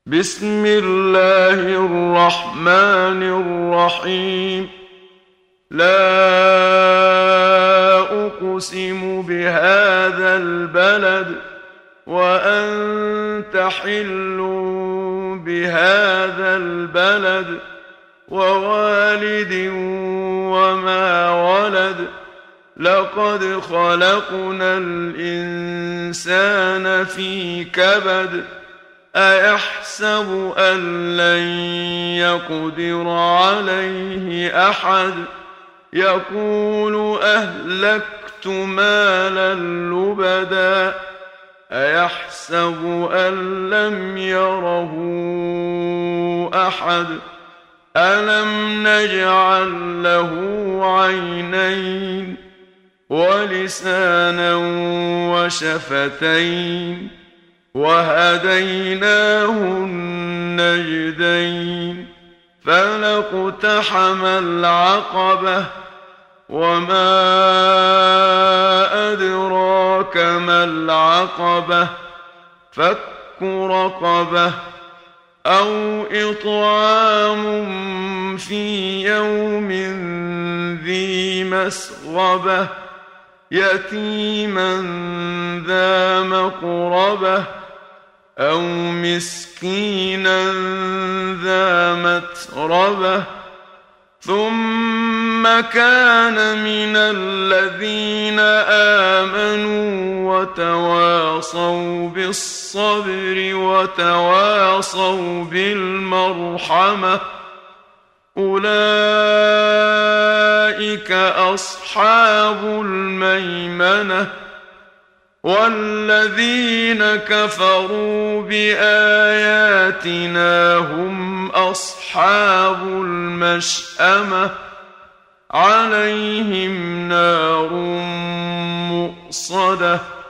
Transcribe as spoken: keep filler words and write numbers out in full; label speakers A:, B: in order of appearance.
A: بسم الله الرحمن الرحيم. لا أقسم بهذا البلد وأنت حل بهذا البلد ووالد وما ولد. لقد خلقنا الإنسان في كبد. أيحسب أن لن يقدر عليه أحد. يقول أهلكت مالا لبدا. أيحسب أن لم يره أحد. ألم نجعل له عينين ولسانا وشفتين وهديناه النجدين. فلاقتحم العقبة وما أدراك ما العقبة. فك رقبة أو إطعام في يوم ذي مسغبة يتيما ذا مقربة أو مسكينا ذا متربة. ثم كان من الذين آمنوا وتواصوا بالصبر وتواصوا بالمرحمة. أولئك أصحاب الميمنة. والذين كفروا بآياتنا هم أصحاب المشأمة. عليهم نار مؤصدة.